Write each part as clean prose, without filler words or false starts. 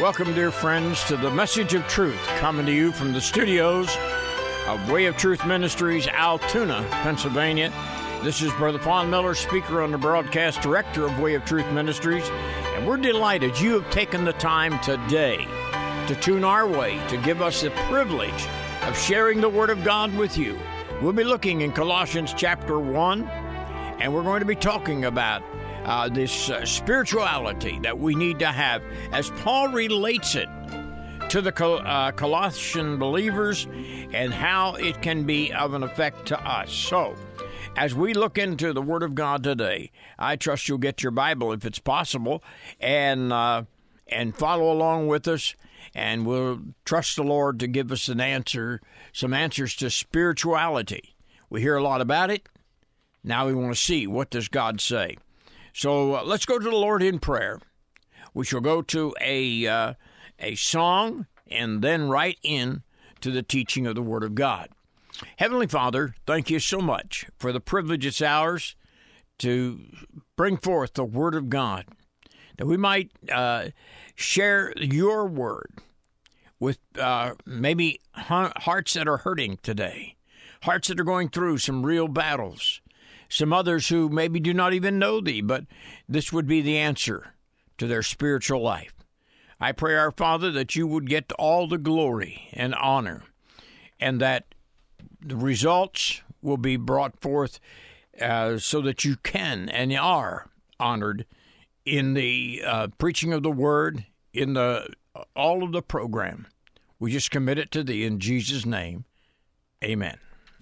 Welcome, dear friends, to the Message of Truth, coming to you from the studios of Way of Truth Ministries, Altoona, Pennsylvania. This is Brother Fawn Miller, speaker and the broadcast director of Way of Truth Ministries, and we're delighted you have taken the time today to tune our way, to give us the privilege of sharing the Word of God with you. We'll be looking in Colossians chapter 1, and we're going to be talking about this spirituality that we need to have as Paul relates it to the Colossian believers and how it can be of an effect to us. So, as we look into the Word of God today, I trust you'll get your Bible if it's possible and follow along with us, and we'll trust the Lord to give us some answers to spirituality. We hear a lot about it. Now we want to see, what does God say? So let's go to the Lord in prayer. We shall go to a song and then right in to the teaching of the Word of God. Heavenly Father, thank you so much for the privilege it's ours to bring forth the Word of God, that we might share your Word with maybe hearts that are hurting today, hearts that are going through some real battles, some others who maybe do not even know thee, but this would be the answer to their spiritual life. I pray, our Father, that you would get all the glory and honor, and that the results will be brought forth so that you can and are honored in the preaching of the Word, in all of the program. We just commit it to thee in Jesus' name. Amen.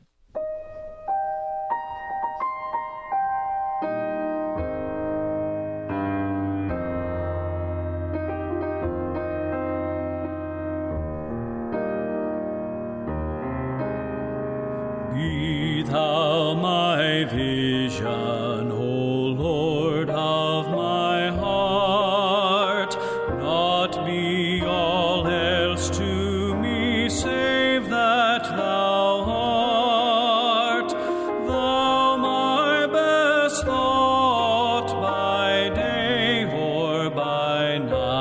Be thou my vision, O Lord of my heart, not be all else to me save that thou art. Thou my best thought by day or by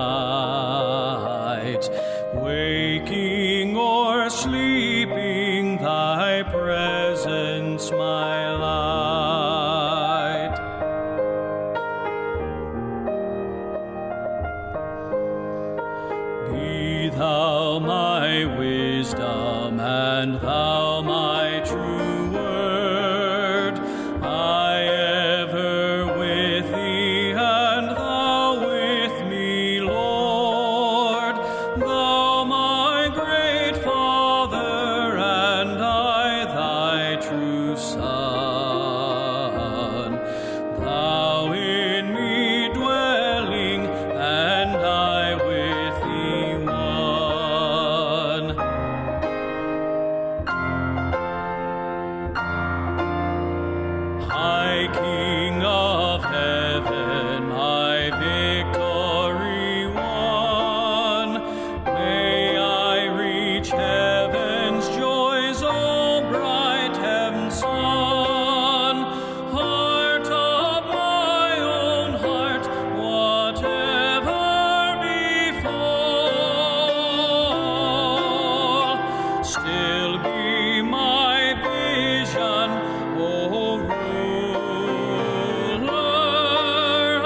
night, waking or sleeping, thy presence my light. Be thou my wisdom, and thou my true word. I ever with thee, and thou with me, Lord. Thou my great Father, and I thy true Son. Thou in me dwelling, and I with thee one. High King of heaven, my victory won, may I reach heaven's joys, O bright heaven's sun. Heart of my own heart, whatever befall, still be my vision, O ruler of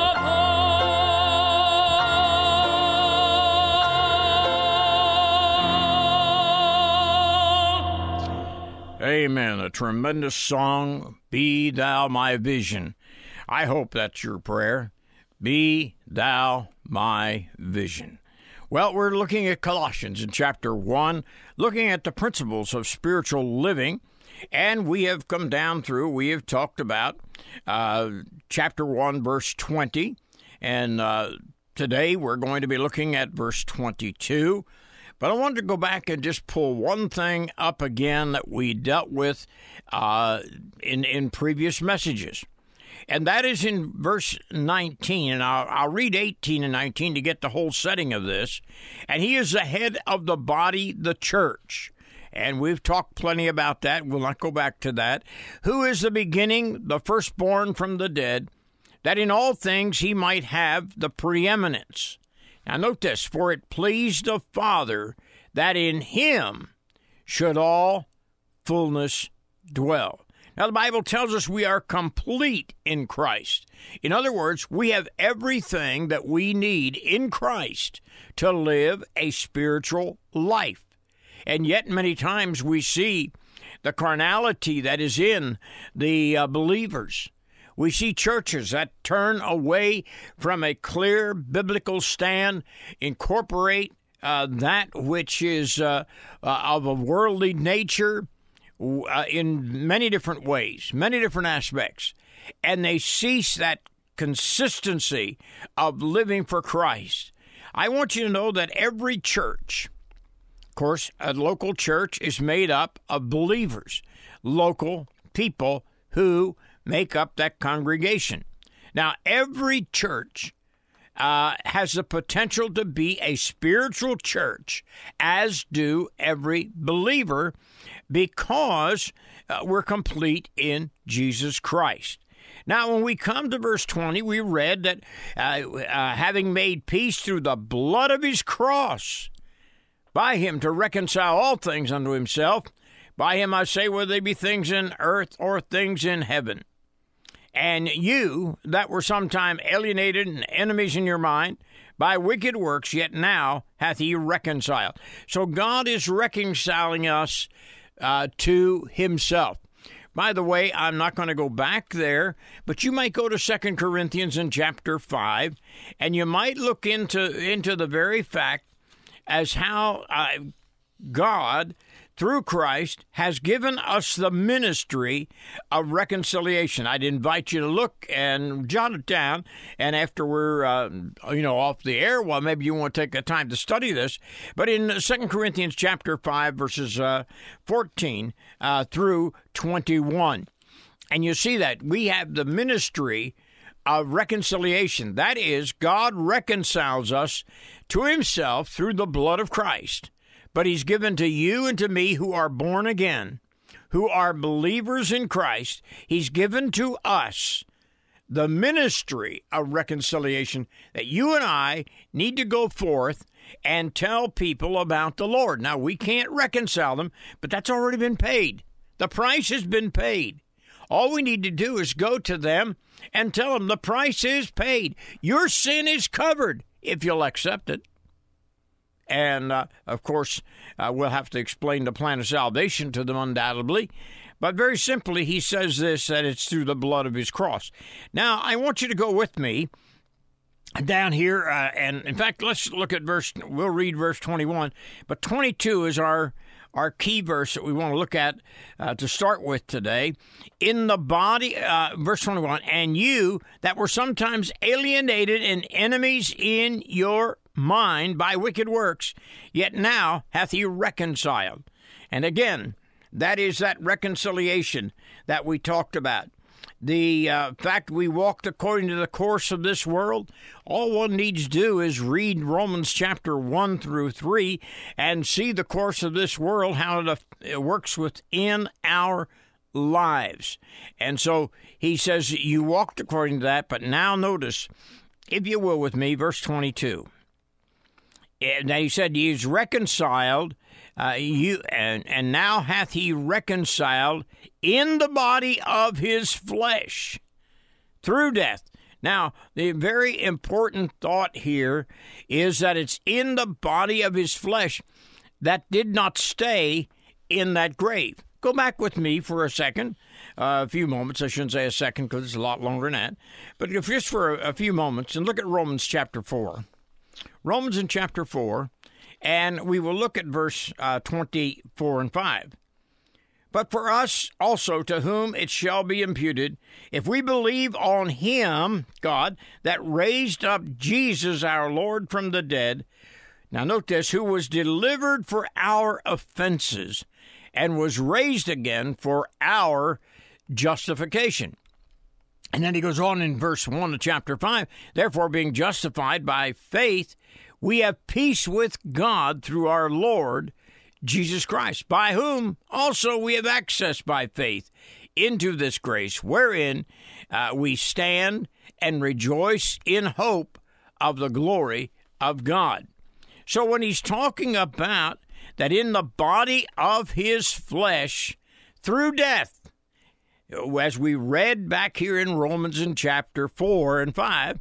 all. Amen. A tremendous song, Be Thou My Vision. I hope that's your prayer. Be Thou My Vision. Well, we're looking at Colossians in chapter 1, looking at the principles of spiritual living, and we have come down through, we have talked about chapter 1, verse 20, and today we're going to be looking at verse 22. But I wanted to go back and just pull one thing up again that we dealt with in previous messages. And that is in verse 19, and I'll read 18 and 19 to get the whole setting of this. And he is the head of the body, the church. And we've talked plenty about that. We'll not go back to that. Who is the beginning, the firstborn from the dead, that in all things he might have the preeminence. Now note this, for it pleased the Father that in him should all fullness dwell. Now the Bible tells us we are complete in Christ. In other words, we have everything that we need in Christ to live a spiritual life. And yet many times we see the carnality that is in the believers. We see churches that turn away from a clear biblical stand, incorporate that which is of a worldly nature in many different ways, many different aspects, and they cease that consistency of living for Christ. I want you to know that every church, of course, a local church is made up of believers, local people who make up that congregation. Now, every church has the potential to be a spiritual church, as do every believer, because we're complete in Jesus Christ. Now, when we come to verse 20, we read that having made peace through the blood of his cross, by him to reconcile all things unto himself, by him I say, whether they be things in earth or things in heaven. And you that were sometime alienated and enemies in your mind by wicked works, yet now hath he reconciled. So God is reconciling us to himself. By the way, I'm not going to go back there, but you might go to 2 Corinthians in chapter 5, and you might look into the very fact as how God, through Christ, has given us the ministry of reconciliation. I'd invite you to look and jot it down, and after we're off the air, well, maybe you want to take the time to study this. But in 2 Corinthians chapter 5, verses 14 through 21, and you see that we have the ministry of reconciliation. That is, God reconciles us to himself through the blood of Christ. But he's given to you and to me who are born again, who are believers in Christ, he's given to us the ministry of reconciliation, that you and I need to go forth and tell people about the Lord. Now, we can't reconcile them, but that's already been paid. The price has been paid. All we need to do is go to them and tell them the price is paid. Your sin is covered if you'll accept it. And, of course, we'll have to explain the plan of salvation to them undoubtedly. But very simply, he says this, that it's through the blood of his cross. Now, I want you to go with me down here. And, in fact, let's look at we'll read verse 21. But 22 is our key verse that we want to look at to start with today. In the body, verse 21, and you that were sometimes alienated and enemies in your mind by wicked works, yet now hath he reconciled. And again, that is that reconciliation that we talked about. The fact we walked according to the course of this world, all one needs to do is read Romans chapter 1 through 3 and see the course of this world, how it works within our lives. And so he says you walked according to that, but now notice, if you will with me, verse 22. And he said, he is reconciled, and now hath he reconciled in the body of his flesh through death. Now, the very important thought here is that it's in the body of his flesh that did not stay in that grave. Go back with me for a second, a few moments. I shouldn't say a second because it's a lot longer than that. But if just for a few moments, and look at Romans chapter 4. Romans in chapter 4, and we will look at verse 24 and 5. But for us also, to whom it shall be imputed, if we believe on him, God, that raised up Jesus our Lord from the dead, now note this, who was delivered for our offenses and was raised again for our justification. And then he goes on in verse 1 of chapter 5, therefore being justified by faith, we have peace with God through our Lord Jesus Christ, by whom also we have access by faith into this grace, wherein we stand and rejoice in hope of the glory of God. So when he's talking about that in the body of his flesh through death, as we read back here in Romans in chapter 4 and 5,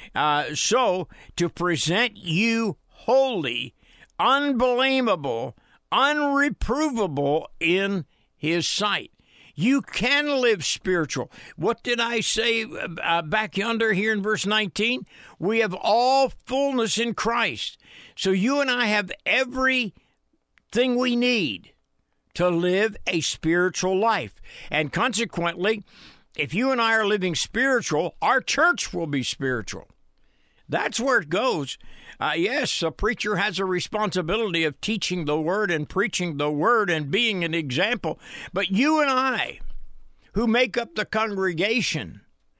so to present you holy, unblameable, unreprovable in his sight. You can live spiritual. What did I say back yonder here in verse 19? We have all fullness in Christ. So you and I have everything we need to live a spiritual life. And consequently, if you and I are living spiritual, our church will be spiritual. That's where it goes. Yes, a preacher has a responsibility of teaching the word and preaching the word and being an example. But you and I, who make up the congregation,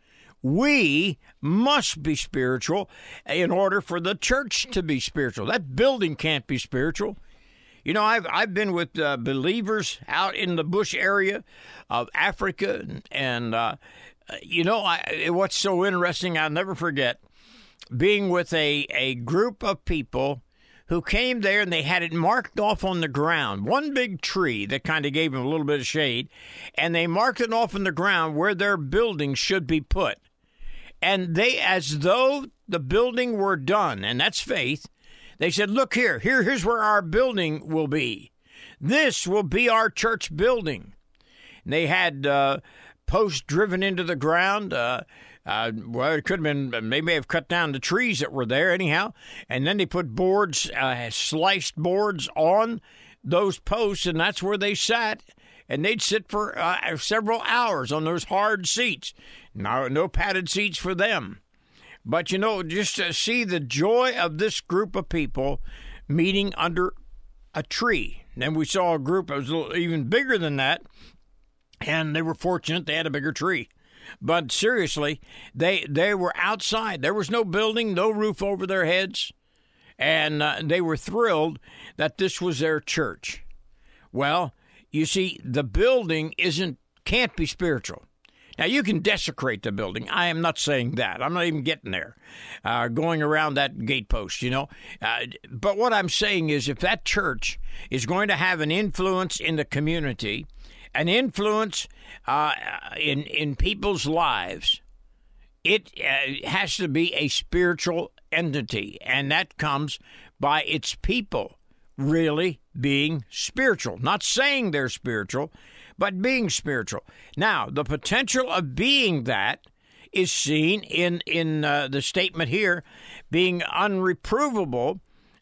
we must be spiritual in order for the church to be spiritual. That building can't be spiritual. You know, I've been with believers out in the bush area of Africa, and what's so interesting, I'll never forget, being with a group of people who came there and they had it marked off on the ground, one big tree that kind of gave them a little bit of shade, and they marked it off on the ground where their building should be put. And they, as though the building were done, and that's faith, they said, look here's where our building will be. This will be our church building. And they had posts driven into the ground. It could have been, they may have cut down the trees that were there anyhow. And then they put boards, sliced boards on those posts, and that's where they sat. And they'd sit for several hours on those hard seats. No padded seats for them. But, just to see the joy of this group of people meeting under a tree. Then we saw a group that was a little, even bigger than that, and they were fortunate they had a bigger tree. But seriously, they were outside. There was no building, no roof over their heads, and they were thrilled that this was their church. Well, you see, the building can't be spiritual. Now, you can desecrate the building. I am not saying that. I'm not even getting there, going around that gatepost, But what I'm saying is if that church is going to have an influence in the community, an influence in people's lives, it has to be a spiritual entity, and that comes by its people really being spiritual. Not saying they're spiritual, but being spiritual. Now, the potential of being that is seen in the statement here, being unreprovable,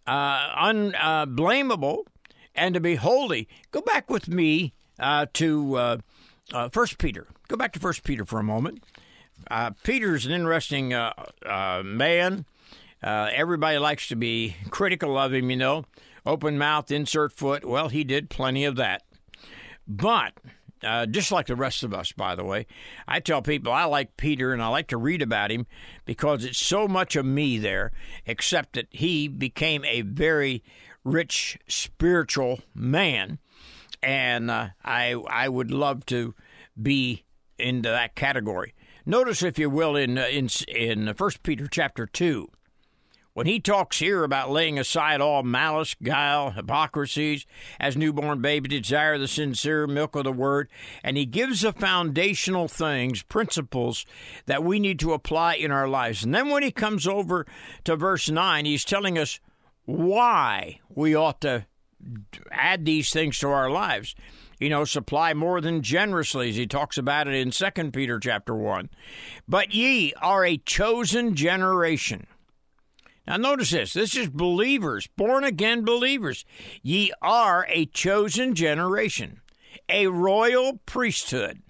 unblameable, and to be holy. Go back with me to 1 Peter. Go back to 1 Peter for a moment. Peter's an interesting man. Everybody likes to be critical of him, Open mouth, insert foot. Well, he did plenty of that. But just like the rest of us, by the way, I tell people I like Peter and I like to read about him because it's so much of me there, except that he became a very rich spiritual man. And I would love to be into that category. Notice, if you will, in 1 Peter chapter 2, when he talks here about laying aside all malice, guile, hypocrisies, as newborn babies desire the sincere milk of the word, and he gives the foundational things, principles that we need to apply in our lives. And then when he comes over to verse 9, he's telling us why we ought to add these things to our lives. Supply more than generously, as he talks about it in 2 Peter chapter 1. But ye are a chosen generation. Now notice this. This is believers, born-again believers. Ye are a chosen generation, a royal priesthood,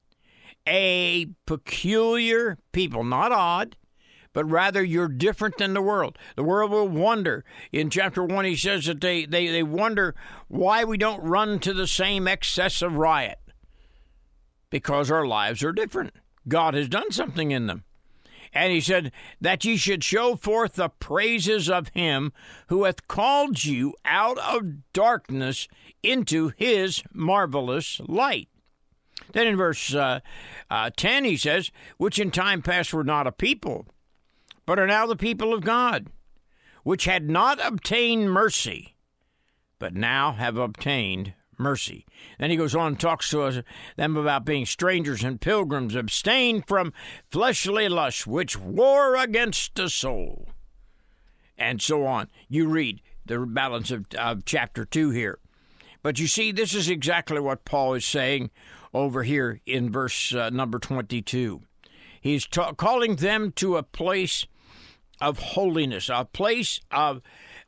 a peculiar people, not odd, but rather you're different than the world. The world will wonder. In chapter 1, he says that they wonder why we don't run to the same excess of riot. Because our lives are different. God has done something in them. And he said that ye should show forth the praises of him who hath called you out of darkness into his marvelous light. Then in verse 10 he says, which in time past were not a people, but are now the people of God, which had not obtained mercy, but now have obtained mercy. Then he goes on and talks to them about being strangers and pilgrims, abstain from fleshly lusts, which war against the soul. And so on. You read the balance of chapter 2 here. But you see, this is exactly what Paul is saying over here in verse number 22. He's calling them to a place of holiness, a place of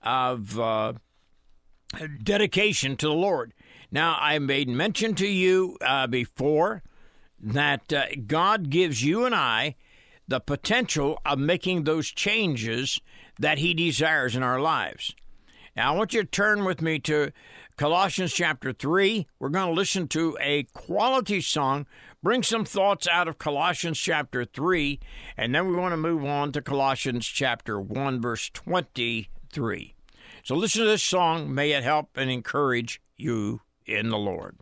dedication to the Lord. Now, I made mention to you before that God gives you and I the potential of making those changes that he desires in our lives. Now, I want you to turn with me to Colossians chapter 3. We're going to listen to a quality song, bring some thoughts out of Colossians chapter 3, and then we want to move on to Colossians chapter 1, verse 23. So listen to this song. May it help and encourage you in the Lord.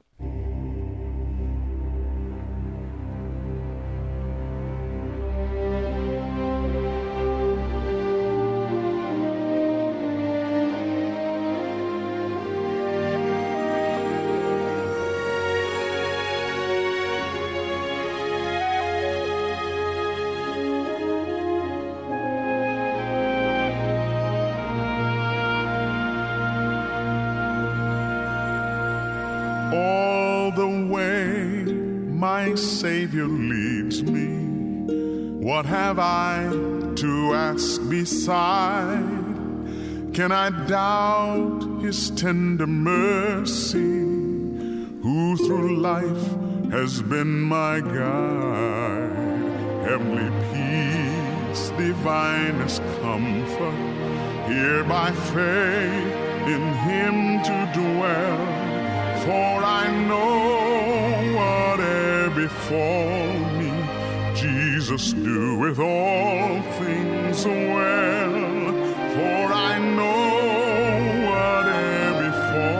All the way my Savior leads me, what have I to ask beside? Can I doubt his tender mercy, who through life has been my guide? Heavenly peace, divinest comfort, here by faith in him to dwell. For I know whate'er befall me, Jesus doeth all things well. For I know whate'er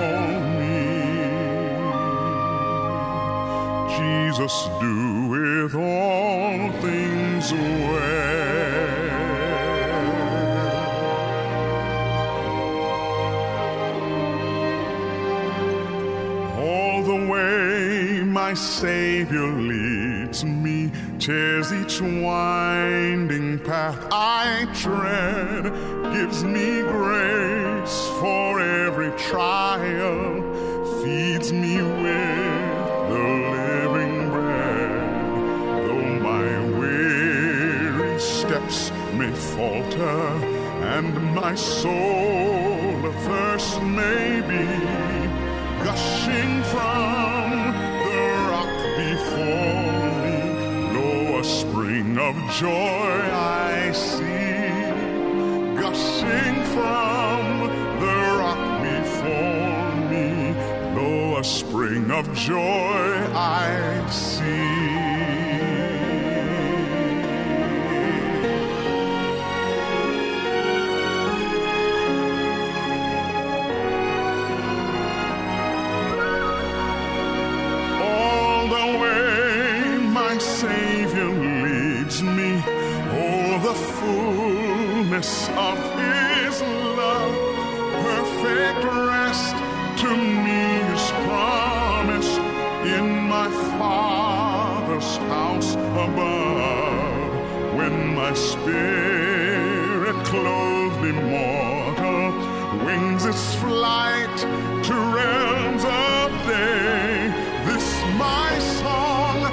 befall me, Jesus doeth all things well. My Savior leads me, tears each winding path I tread, gives me grace for every trial, feeds me with the living bread. Though my weary steps may falter, and my soul athirst may be, gushing from before me, lo, a spring of joy I see, gushing from the rock before me, lo, a spring of joy I see. Savior leads me, oh, the fullness of his love, perfect rest to me is promised in my Father's house above. When my spirit clothed immortal wings its flight to realms of day, this my song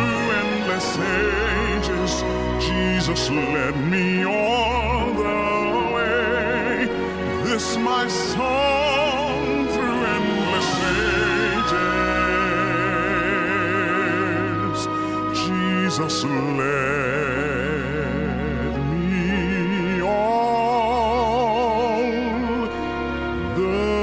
ages, Jesus led me all the way. This my song through endless ages, Jesus led me all the way.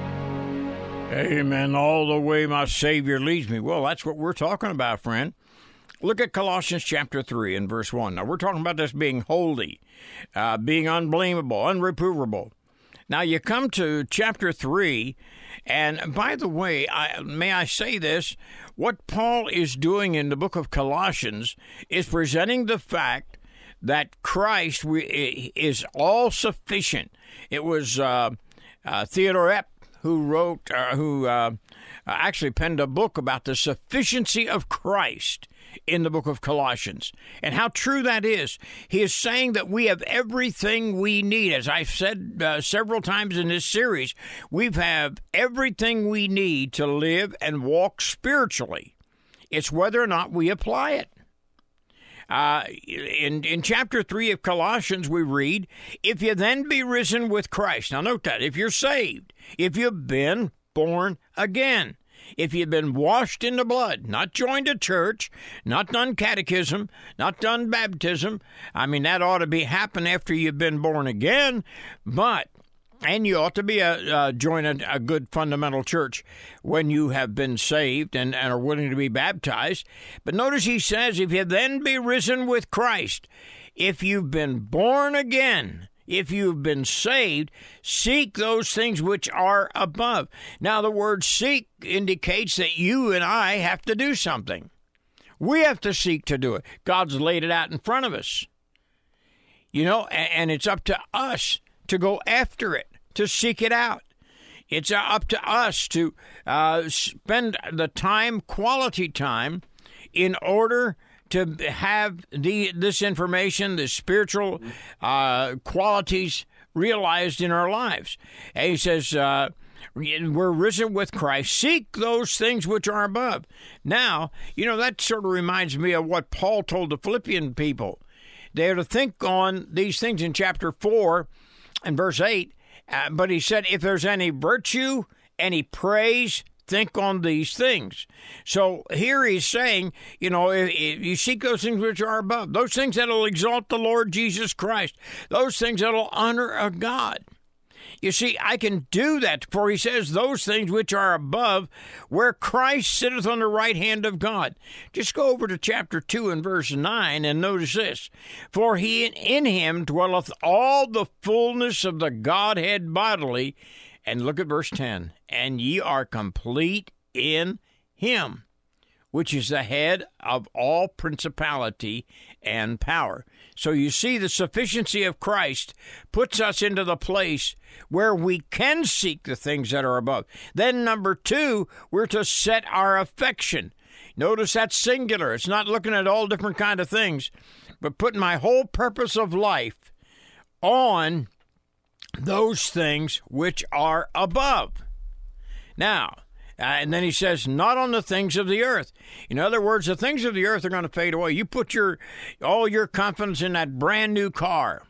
Amen. All the way my Savior leads me. Well, that's what we're talking about, friend. Look at Colossians chapter 3 and verse 1. Now, we're talking about this being holy, being unblameable, unreprovable. Now, you come to chapter 3, and by the way, may I say this? What Paul is doing in the book of Colossians is presenting the fact that Christ is all sufficient. It was Theodore Epp who actually penned a book about the sufficiency of Christ in the book of Colossians, and how true that is. He is saying that we have everything we need. As I've said several times in this series, we have everything we need to live and walk spiritually. It's whether or not we apply it. In chapter 3 of Colossians, we read, if you then be risen with Christ. Now note that, if you're saved, if you've been born again, if you've been washed in the blood, not joined a church, not done catechism, not done baptism. I mean, that ought to happen after you've been born again, and you ought to be join a good fundamental church when you have been saved and are willing to be baptized. But notice he says, if you then be risen with Christ, if you've been born again, if you've been saved, seek those things which are above. Now, the word seek indicates that you and I have to do something. We have to seek to do it. God's laid it out in front of us. You know, and it's up to us to go after it, to seek it out. It's up to us to spend the time, quality time, in order to have this information, the spiritual qualities realized in our lives. And he says, we're risen with Christ. Seek those things which are above. Now, you know, that sort of reminds me of what Paul told the Philippian people. They are to think on these things in chapter 4 and verse 8. But he said, if there's any virtue, any praise, think on these things. So here he's saying, you know, if you seek those things which are above, those things that will exalt the Lord Jesus Christ, those things that will honor a God. You see, I can do that, for he says, those things which are above, where Christ sitteth on the right hand of God. Just go over to chapter 2 and verse 9 and notice this. For he in him dwelleth all the fullness of the Godhead bodily. And look at verse 10. And ye are complete in him, which is the head of all principality and power. So you see, the sufficiency of Christ puts us into the place where we can seek the things that are above. Then number 2, we're to set our affection. Notice that's singular. It's not looking at all different kind of things, but putting my whole purpose of life on those things which are above. Now, and then he says, not on the things of the earth. In other words, the things of the earth are going to fade away. You put all your confidence in that brand new car,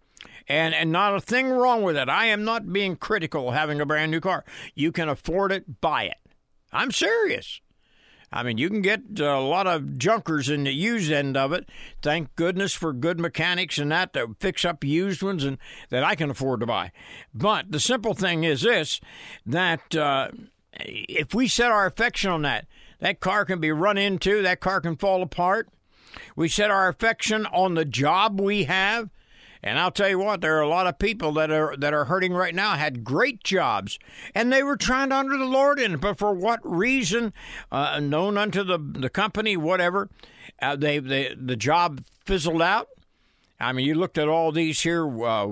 and not a thing wrong with it. I am not being critical of having a brand new car. You can afford it, buy it. I'm serious. I mean, you can get a lot of junkers in the used end of it. Thank goodness for good mechanics and that to fix up used ones and that I can afford to buy. But the simple thing is this, that if we set our affection on that car can be run into, that car can fall apart. We set our affection on the job we have. And I'll tell you what, there are a lot of people that are hurting right now, had great jobs, and they were trying to honor the Lord in it, but for what reason, known unto the company, whatever, the job fizzled out. I mean, you looked at all these here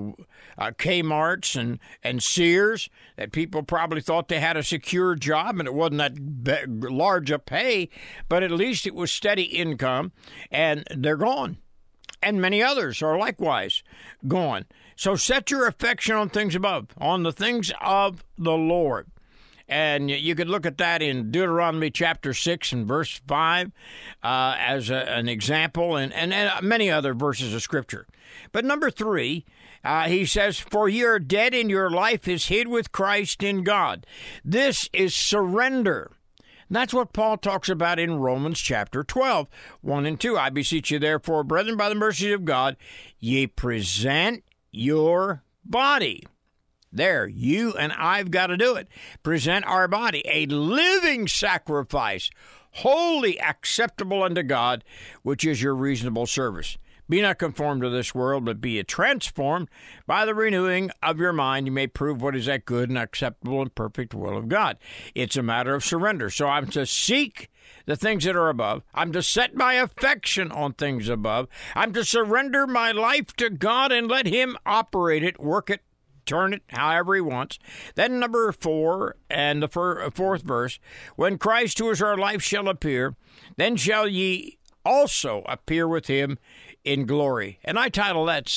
Kmarts and Sears that people probably thought they had a secure job, and it wasn't that large a pay, but at least it was steady income, and they're gone. And many others are likewise gone. So set your affection on things above, on the things of the Lord. And you could look at that in Deuteronomy chapter 6 and verse 5 as an example, and many other verses of Scripture. But number 3, he says, for ye are dead and your life is hid with Christ in God. This is surrender. That's what Paul talks about in Romans chapter 12, 1 and 2. I beseech you, therefore, brethren, by the mercies of God, ye present your body. There, you and I've got to do it. Present our body, a living sacrifice, wholly acceptable unto God, which is your reasonable service. Be not conformed to this world, but be transformed by the renewing of your mind. You may prove what is that good and acceptable and perfect will of God. It's a matter of surrender. So I'm to seek the things that are above. I'm to set my affection on things above. I'm to surrender my life to God and let Him operate it, work it, turn it however He wants. Then number 4 and the fourth verse, when Christ, who is our life, shall appear, then shall ye also appear with Him in glory. And I title that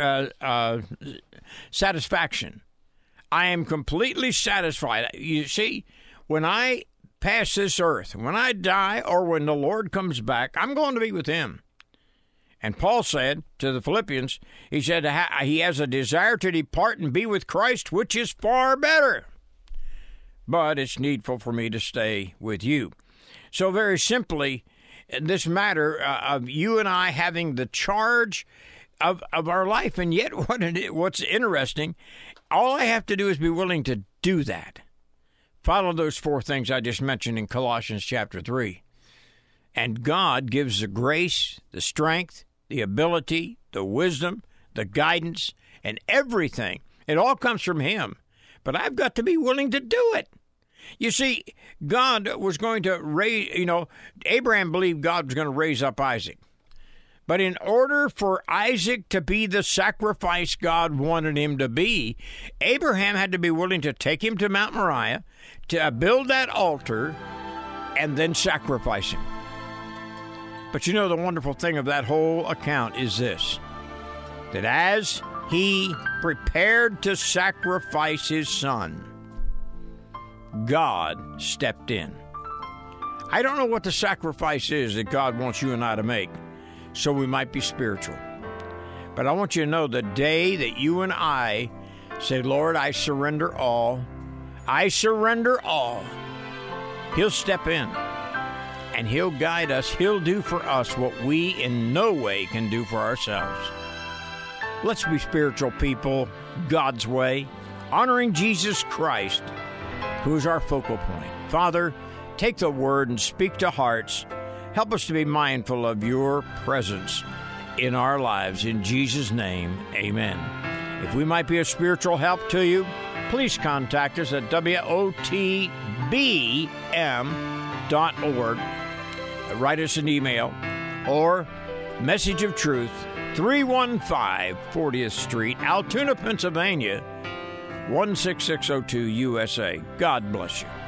satisfaction. I am completely satisfied. You see, when I pass this earth, when I die, or when the Lord comes back, I'm going to be with Him. And Paul said to the Philippians, he said he has a desire to depart and be with Christ, which is far better. But it's needful for me to stay with you. So very simply, this matter of you and I having the charge of our life, and yet what's interesting, all I have to do is be willing to do that. Follow those 4 things I just mentioned in Colossians chapter 3. And God gives the grace, the strength, the ability, the wisdom, the guidance, and everything. It all comes from Him. But I've got to be willing to do it. You see, God was going to raise, Abraham believed God was going to raise up Isaac. But in order for Isaac to be the sacrifice God wanted him to be, Abraham had to be willing to take him to Mount Moriah, to build that altar, and then sacrifice him. But the wonderful thing of that whole account is this, that as he prepared to sacrifice his son, God stepped in. I don't know what the sacrifice is that God wants you and I to make, so we might be spiritual. But I want you to know the day that you and I say, Lord, I surrender all, He'll step in and He'll guide us. He'll do for us what we in no way can do for ourselves. Let's be spiritual people, God's way, honoring Jesus Christ, who is our focal point. Father, take the word and speak to hearts. Help us to be mindful of your presence in our lives. In Jesus' name, amen. If we might be a spiritual help to you, please contact us at wotbm.org. Write us an email or Message of Truth, 315 40th Street, Altoona, Pennsylvania, 16602 USA. God bless you.